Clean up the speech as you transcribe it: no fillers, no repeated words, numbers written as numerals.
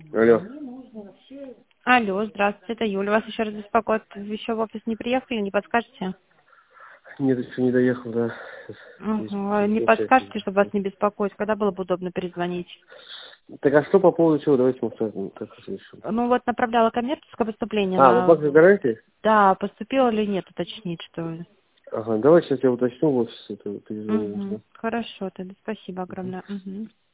Алло. Алло, здравствуйте, это Юля. Вас еще раз беспокоит. Еще в офис не приехали, не подскажете? Нет, еще не доехал, да. Здесь Ага, не получается. подскажете, чтобы вас не беспокоить, когда было бы удобно перезвонить? Так, а что по поводу чего? Давайте мы так решим. Ну вот направляла коммерческое поступление А, на... вопрос о гарантии? Да, поступило или нет, уточнить, что ли. Ага, давай сейчас я уточню в офисе, это перезвоню. Угу. Хорошо, тогда спасибо огромное. Угу.